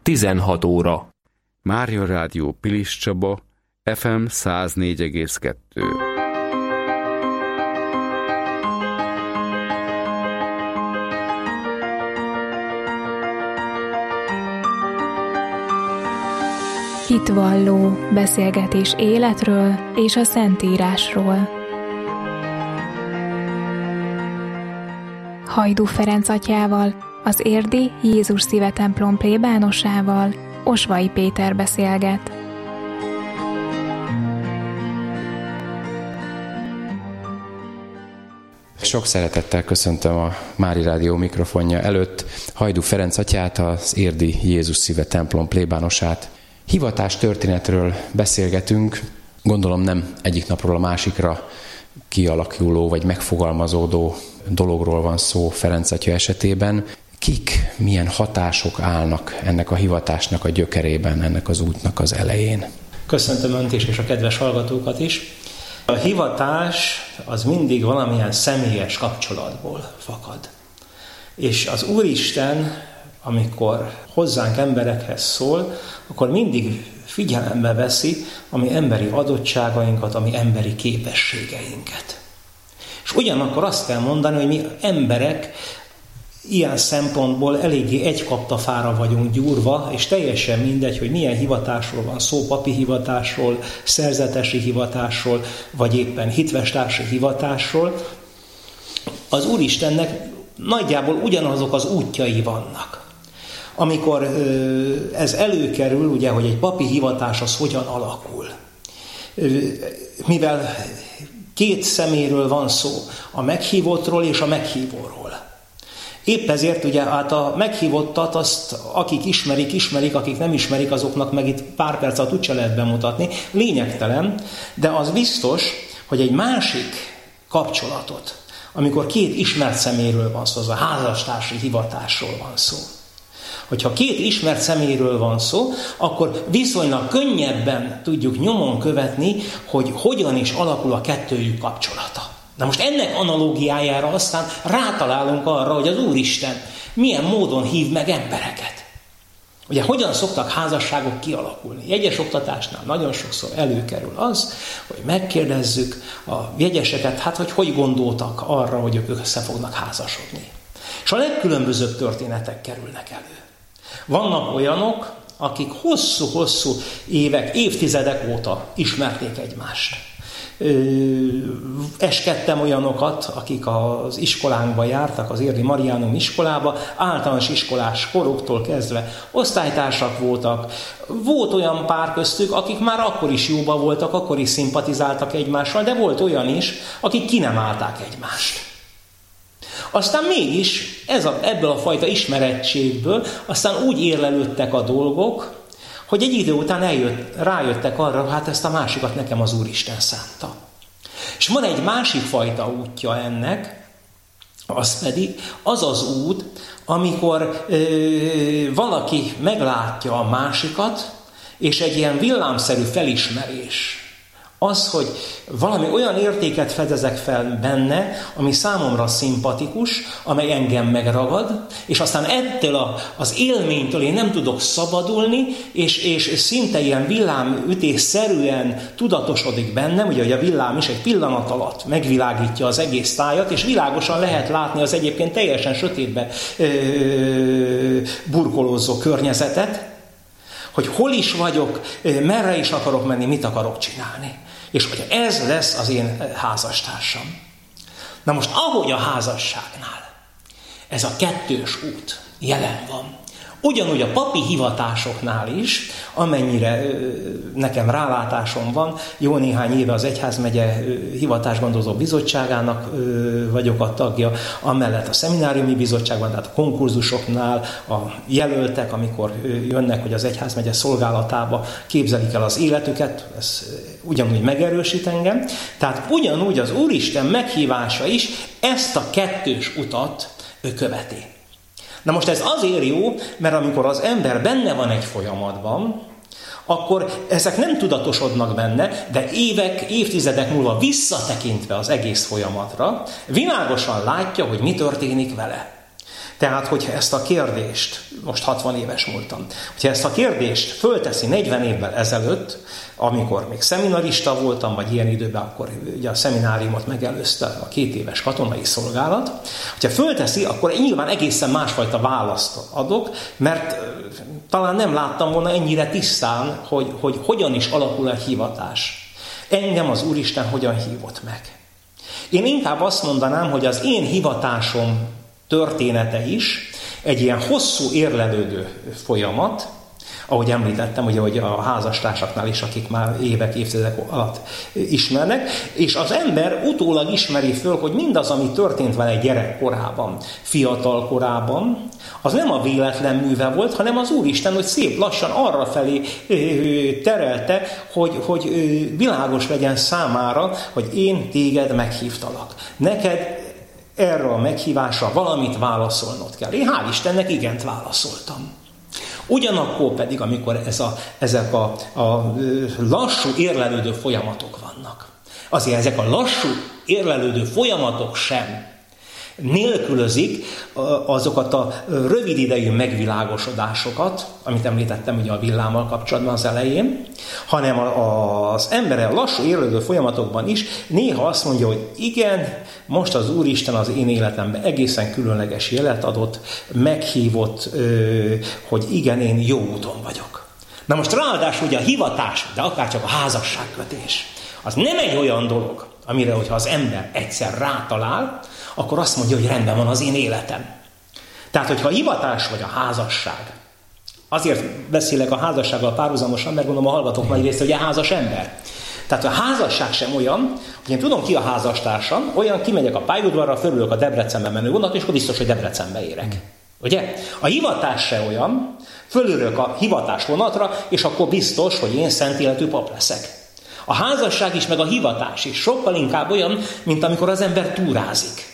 16 óra. Mária Rádió Pilis Csaba, FM 104,2. Hitvalló beszélgetés életről és a Szentírásról. Hajdú Ferenc atyával, az érdi Jézus Szíve templom plébánosával, Osvai Péter beszélget. Sok szeretettel köszöntöm a Mária Rádió mikrofonja előtt Hajdú Ferenc atyát, az érdi Jézus Szíve templom plébánosát. Hivatás történetről beszélgetünk, gondolom nem egyik napról a másikra kialakuló vagy megfogalmazódó dologról van szó Ferenc atya esetében. Kik, milyen hatások állnak ennek a hivatásnak a gyökerében, ennek az útnak az elején? Köszöntöm Önt is, és a kedves hallgatókat is. A hivatás az mindig valamilyen személyes kapcsolatból fakad. És az Úristen, amikor hozzánk emberekhez szól, akkor mindig figyelembe veszi a mi emberi adottságainkat, a mi emberi képességeinket. És ugyanakkor azt kell mondani, hogy mi emberek ilyen szempontból eléggé egy kaptafára vagyunk gyúrva, és teljesen mindegy, hogy milyen hivatásról van szó, papi hivatásról, szerzetesi hivatásról, vagy éppen hitvestársi hivatásról. Az Úristennek nagyjából ugyanazok az útjai vannak. Amikor ez előkerül, ugye, hogy egy papi hivatás az hogyan alakul. Mivel két szeméről van szó, a meghívottról és a meghívóról. Épp ezért ugye hát a meghívottat azt, akik ismerik, akik nem ismerik, azoknak meg itt pár perc alatt úgyse lehet bemutatni. Lényegtelen, de az biztos, hogy egy másik kapcsolatot, amikor két ismert személyről van szó, az a házastársi hivatásról van szó. Hogyha két ismert személyről van szó, akkor viszonylag könnyebben tudjuk nyomon követni, hogy hogyan is alakul a kettőjük kapcsolata. Na most ennek analógiájára aztán rátalálunk arra, hogy az Úristen milyen módon hív meg embereket. Ugye hogyan szoktak házasságok kialakulni? Jegyes oktatásnál nagyon sokszor előkerül az, hogy megkérdezzük a jegyeseket, hát hogy gondoltak arra, hogy ők össze fognak házasodni. És a legkülönbözőbb történetek kerülnek elő. Vannak olyanok, akik hosszú-hosszú évek, évtizedek óta ismerték egymást. Eskedtem olyanokat, akik az iskolánkba jártak, az érdi Mariánum iskolába, általános iskolás koroktól kezdve osztálytársak voltak. Volt olyan pár köztük, akik már akkor is jóba voltak, akkor is szimpatizáltak egymással, de volt olyan is, akik ki nem állták egymást. Aztán mégis ebből a fajta ismerettségből aztán úgy érlelődtek a dolgok, hogy egy idő után rájöttek arra, hogy hát ezt a másikat nekem az Úristen szánta. És van egy másik fajta útja ennek, az pedig az az út, amikor valaki meglátja a másikat, és egy ilyen villámszerű felismerés. Az, hogy valami olyan értéket fedezek fel benne, ami számomra szimpatikus, amely engem megragad, és aztán ettől az élménytől én nem tudok szabadulni, és szinte ilyen villámütésszerűen tudatosodik bennem, ugye, hogy a villám is egy pillanat alatt megvilágítja az egész tájat, és világosan lehet látni az egyébként teljesen sötétbe burkolózó környezetet, hogy hol is vagyok, merre is akarok menni, mit akarok csinálni. És hogy ez lesz az én házastársam. Na most, ahogy a házasságnál ez a kettős út jelen van, ugyanúgy a papi hivatásoknál is, amennyire nekem rálátásom van, jó néhány éve az Egyházmegye hivatásgondozó bizottságának vagyok a tagja, amellett a szemináriumi bizottságban, tehát a konkurzusoknál a jelöltek, amikor jönnek, hogy az Egyházmegye szolgálatába képzelik el az életüket, ez ugyanúgy megerősít engem. Tehát ugyanúgy az Úristen meghívása is ezt a kettős utat követi. Na most ez azért jó, mert amikor az ember benne van egy folyamatban, akkor ezek nem tudatosodnak benne, de évek, évtizedek múlva visszatekintve az egész folyamatra, világosan látja, hogy mi történik vele. Tehát, hogyha ezt a kérdést, most 60 éves voltam, hogyha ezt a kérdést fölteszi 40 évvel ezelőtt, amikor még szeminarista voltam, vagy ilyen időben, akkor ugye a szemináriumot megelőzte a 2 éves katonai szolgálat, hogyha fölteszi, akkor nyilván egészen másfajta választ adok, mert talán nem láttam volna ennyire tisztán, hogy hogyan is alakul a hivatás. Engem az Úristen hogyan hívott meg. Én inkább azt mondanám, hogy az én hivatásom története is egy ilyen hosszú érlelődő folyamat, ahogy említettem, ugye, hogy a házastársaknál is, akik már évek, évtizedek alatt ismernek, és az ember utólag ismeri föl, hogy mindaz, ami történt vele gyerekkorában, fiatal korában, az nem a véletlen műve volt, hanem az Úristen, hogy szép lassan arrafelé terelte, hogy világos legyen számára, hogy én téged meghívtalak. Neked erre a meghívásra valamit válaszolnod kell. Én hál' Istennek igent válaszoltam. Ugyanakkor pedig, amikor ezek a lassú érlelődő folyamatok vannak, azért ezek a lassú érlelődő folyamatok sem nélkülözik azokat a rövid idejű megvilágosodásokat, amit említettem ugye a villámmal kapcsolatban az elején, hanem az ember a lassú érlelődő folyamatokban is néha azt mondja, hogy igen, most az Úristen az én életemben egészen különleges jelet adott, meghívott, hogy igen, én jó úton vagyok. Na most ráadásul ugye a hivatás, de akár csak a házasságkötés, az nem egy olyan dolog, amire, hogyha az ember egyszer rátalál, akkor azt mondja, hogy rendben van az én életem. Tehát, hogyha a hivatás vagy a házasság, azért beszélek a házassággal párhuzamosan, mert gondolom a hallgatók nagy része, hogy a házas ember. Tehát a házasság sem olyan, hogy én tudom ki a házastársam, olyan kimegyek a pályaudvarra, fölülök a Debrecenbe menő vonat, és akkor biztos, hogy Debrecenbe érek. Ugye? A hivatás se olyan, fölülök a hivatás vonatra, és akkor biztos, hogy én szent életű pap leszek. A házasság is, meg a hivatás is sokkal inkább olyan, mint amikor az ember túrázik.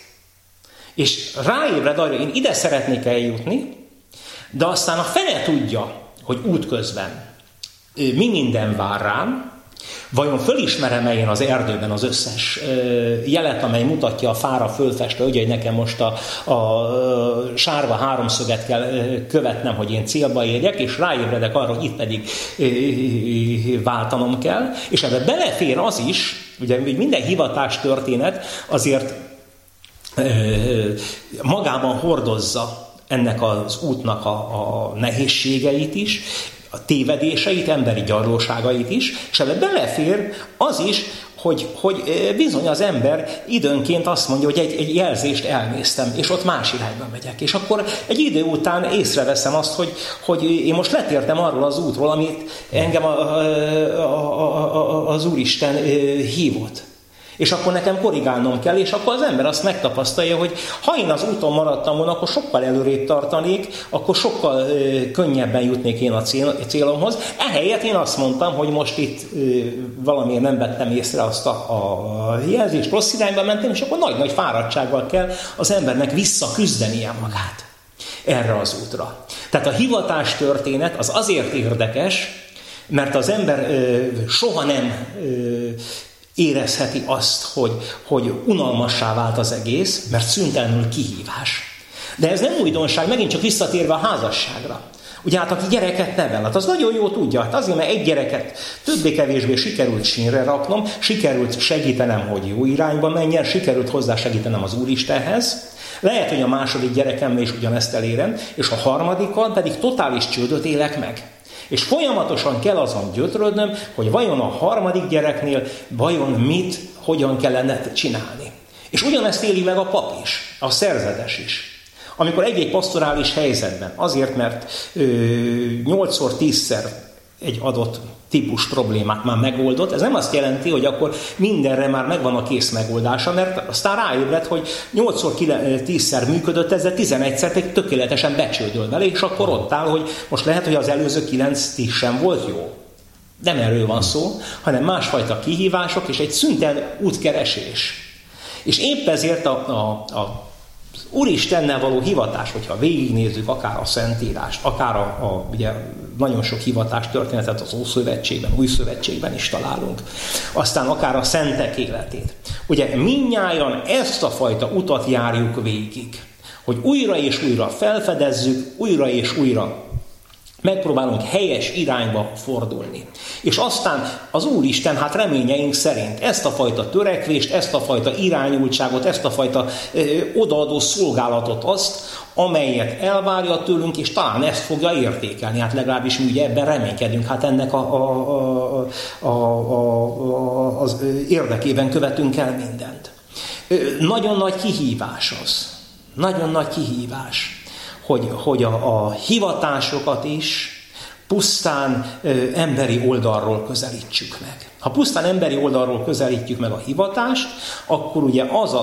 És ráébred arra, én ide szeretnék eljutni, de aztán a fene tudja, hogy útközben mi minden vár rám, vajon fölismerem-e én az erdőben az összes jelet, amely mutatja a fára fölfestve, ugye, hogy nekem most a sárga háromszöget kell követnem, hogy én célba érjek, és ráébredek arra, hogy itt pedig váltanom kell, és ebbe belefér az is, ugye minden hivatás történet azért magában hordozza ennek az útnak a nehézségeit is, a tévedéseit, emberi gyarlóságait is, és ebbe belefér az is, hogy bizony az ember időnként azt mondja, hogy egy jelzést elnéztem, és ott más irányba megyek. És akkor egy idő után észreveszem azt, hogy én most letértem arról az útról, amit engem az Úristen hívott. És akkor nekem korrigálnom kell, és akkor az ember azt megtapasztalja, hogy ha én az úton maradtam volna, akkor sokkal előrébb tartanék, akkor sokkal könnyebben jutnék én a célomhoz. Ehelyett én azt mondtam, hogy most itt valamiért nem vettem észre azt a jelzést, rossz irányba mentem, és akkor nagy-nagy fáradtsággal kell az embernek visszaküzdenie magát erre az útra. Tehát a hivatás történet az azért érdekes, mert az ember soha nem érezheti azt, hogy unalmassá vált az egész, mert szüntelenül kihívás. De ez nem újdonság, megint csak visszatérve a házasságra. Ugye hát aki gyereket nevel, hát az nagyon jól tudja, hát azért, mert egy gyereket többé-kevésbé sikerült sínre raknom, sikerült segítenem, hogy jó irányba menjen, sikerült hozzá segítenem az Úristenhez, lehet, hogy a második gyerekemmel is ugyanezt elérem, és a harmadikkal pedig totális csődöt élek meg. És folyamatosan kell azon gyötrődnöm, hogy vajon a harmadik gyereknél hogyan kellene csinálni. És ugyanezt éli meg a pap is, a szerzetes is. Amikor egy-egy pastorális helyzetben, azért, mert 8-szor 10-szer egy adott típus problémát már megoldott, ez nem azt jelenti, hogy akkor mindenre már megvan a kész megoldása, mert aztán ráébred, hogy 8-szor 10-szer működött, ezzel 11-szer pedig tökéletesen becsődöl vele, és akkor ott áll, hogy most lehet, hogy az előző 9-10 sem volt jó. Nem erről van szó, hanem másfajta kihívások és egy szüntelen útkeresés. És épp ezért az Úristennel való hivatás, hogyha végignézzük akár a Szentírást, akár ugye nagyon sok hivatás történetet az Ószövetségben, Új Szövetségben is találunk, aztán akár a szentek életét. Ugye mindnyájan ezt a fajta utat járjuk végig, hogy újra és újra felfedezzük, újra és újra megpróbálunk helyes irányba fordulni. És aztán az Úristen, hát reményeink szerint ezt a fajta törekvést, ezt a fajta irányultságot, ezt a fajta odaadó szolgálatot, azt, amelyet elvárja tőlünk, és talán ezt fogja értékelni. Hát legalábbis mi ugye ebben reménykedünk, hát ennek az érdekében követünk el mindent. Nagyon nagy kihívás az. Nagyon nagy kihívás, hogy a hivatásokat is pusztán emberi oldalról közelítsük meg. Ha pusztán emberi oldalról közelítjük meg a hivatást, akkor ugye az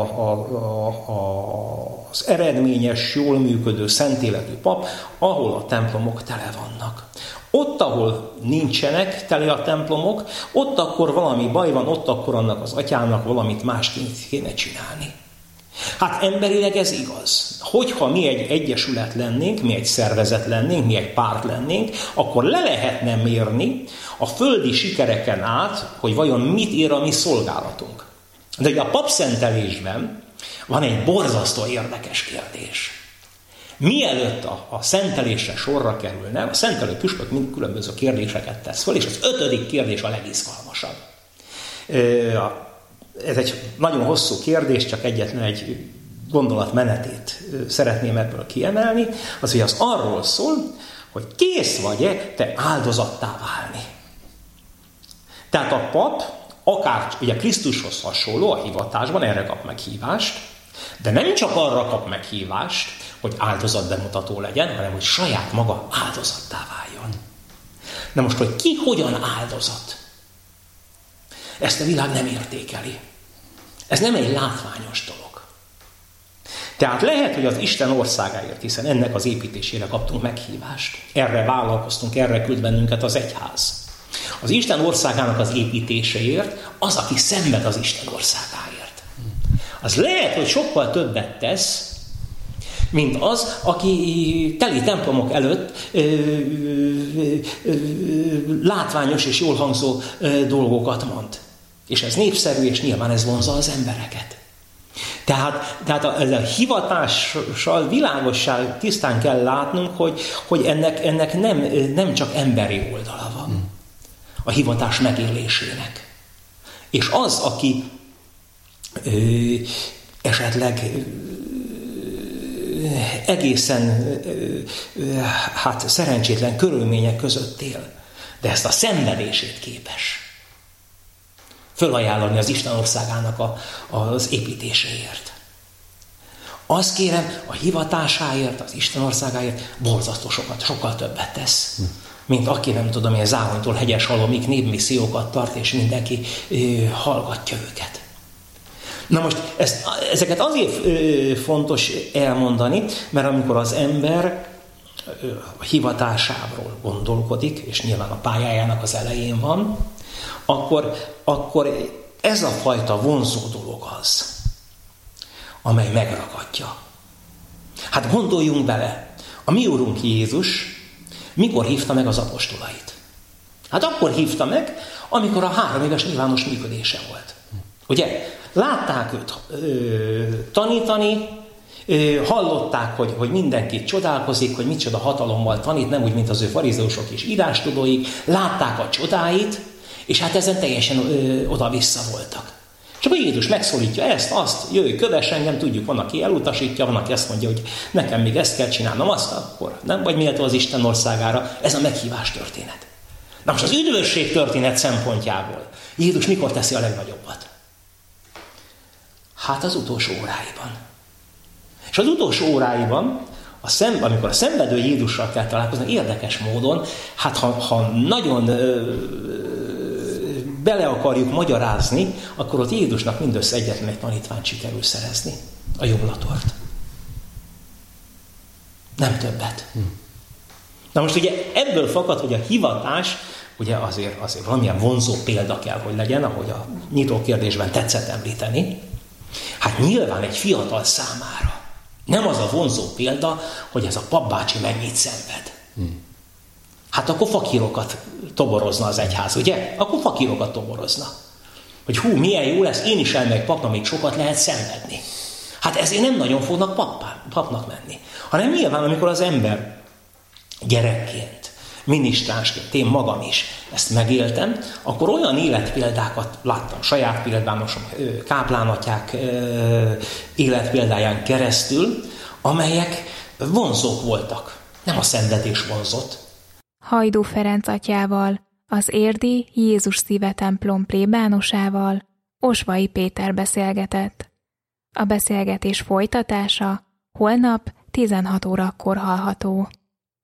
az eredményes, jól működő, szent életű pap, ahol a templomok tele vannak. Ott, ahol nincsenek tele a templomok, ott akkor valami baj van, ott akkor annak az atyának valamit másként kéne csinálni. Hát emberileg ez igaz. Hogyha mi egy egyesület lennénk, mi egy szervezet lennénk, mi egy párt lennénk, akkor le lehetne mérni a földi sikereken át, hogy vajon mit ér a mi szolgálatunk. De ugye a papszentelésben van egy borzasztó érdekes kérdés. Mielőtt a szentelésre sorra kerülne, a szentelő püspök mind különböző kérdéseket tesz föl, és az 5. kérdés a legizgalmasabb. Ez egy nagyon hosszú kérdés, csak egyetlen egy gondolatmenetét szeretném ebből kiemelni. Az, hogy az arról szól, hogy kész vagy-e te áldozattá válni. Tehát a pap, akár ugye Krisztushoz hasonló a hivatásban, erre kap meghívást, de nem csak arra kap meghívást, hogy áldozatbemutató legyen, hanem hogy saját maga áldozattá váljon. Na most, hogy ki hogyan áldozat? Ezt a világ nem értékeli. Ez nem egy látványos dolog. Tehát lehet, hogy az Isten országáért, hiszen ennek az építésére kaptunk meghívást. Erre vállalkoztunk, erre küld bennünket az egyház. Az Isten országának az építéséért az, aki szenved az Isten országáért. Az lehet, hogy sokkal többet tesz, mint az, aki teli templomok előtt látványos és jól hangzó dolgokat mond. És ez népszerű, és nyilván ez vonzza az embereket. Tehát ez a hivatással világossá tisztán kell látnunk, hogy ennek nem csak emberi oldala van a hivatás megélésének. És az, aki esetleg egészen szerencsétlen körülmények között él, de ezt a szenvedését képes fölajánlani az Isten országának az építéséért. Azt kérem, a hivatásáért, az Isten országáért borzasztó sokkal többet tesz, mint aki nem tudom, hogy Záhonytól Hegyeshalomig népmissziókat tart, és mindenki hallgatja őket. Na most ezeket azért fontos elmondani, mert amikor az ember a hivatásáról gondolkodik, és nyilván a pályájának az elején van, akkor ez a fajta vonzó dolog az, amely megragadja. Hát gondoljunk bele, a mi Urunk Jézus mikor hívta meg az apostolait? Hát akkor hívta meg, amikor a 3 éves nyilvános működése volt. Ugye? Látták őt tanítani, hallották, hogy mindenki csodálkozik, hogy micsoda hatalommal tanít, nem úgy, mint az ő farizeusok és írástudóik, látták a csodáit, és hát ezen teljesen oda-vissza voltak. És akkor Jézus megszólítja ezt, azt, jöjj, kövess engem, tudjuk, van, aki elutasítja, van, aki azt mondja, hogy nekem még ezt kell csinálnom, azt akkor nem vagy méltó az Isten országára. Ez a meghívás történet. Na most az üdvösség történet szempontjából Jézus mikor teszi a legnagyobbat? Hát az utolsó óráiban. És az utolsó óráiban, amikor a szenvedő Jézussal kell találkozni, érdekes módon, hát ha nagyon bele akarjuk magyarázni, akkor ott Jézusnak mindössze egyetlen egy tanítványt sikerül szerezni, a joblatort. Nem többet. Na most ugye ebből fakad, hogy a hivatás ugye azért valamilyen vonzó példa kell, hogy legyen, ahogy a nyitó kérdésben tetszett említeni. Hát nyilván egy fiatal számára nem az a vonzó példa, hogy ez a papbácsi mennyit szenved. Hát akkor fakírokat toborozna az egyház, ugye? Akkor fakírokat toborozna. Hogy milyen jó lesz, én is elmegyek papra, még sokat lehet szenvedni. Hát ezért nem nagyon fognak papnak menni. Hanem nyilván, amikor az ember gyerekként, minisztránsként, én magam is ezt megéltem, akkor olyan életpéldákat láttam, saját példámosom, káplánatyák életpéldáján keresztül, amelyek vonzók voltak. Nem a szenvedés vonzott. Hajdú Ferenc atyával, az érdi Jézus Szíve templom plébánosával Osvai Péter beszélgetett. A beszélgetés folytatása holnap 16 órakor hallható.